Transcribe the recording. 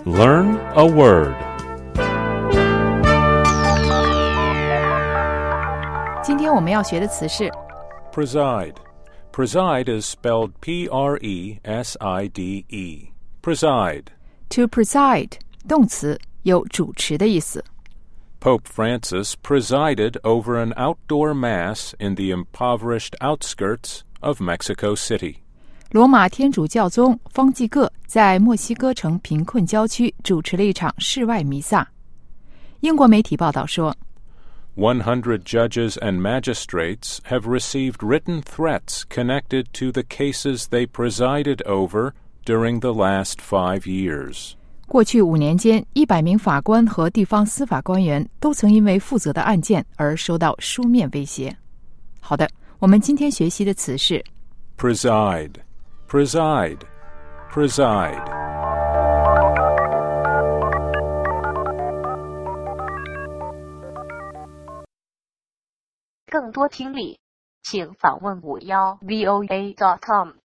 Learn a word. 今天我们要学的词是 Preside. Preside is spelled Preside. Preside. to preside 动词，有主持的意思。 Pope Francis presided over an outdoor mass in the impoverished outskirts of Mexico City. 罗马天主教宗方济各在墨西哥城贫困郊区主持了一场室外弥撒。英国媒体报道说 100 judges and magistrates have received written threats connected to the cases they presided over during the last 5 years. 过去5年间，100名法官和地方司法官员都曾因为负责的案件而收到书面威胁。好的，我们今天学习的词是 Preside. Preside. Preside. 更多听力，请访问51voa.com。